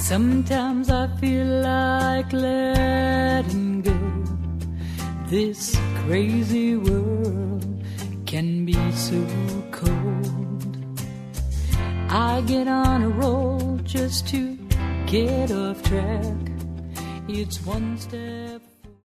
Sometimes I feel like letting go. This crazy world can be so cold. I get on a roll just to get off track. It's one step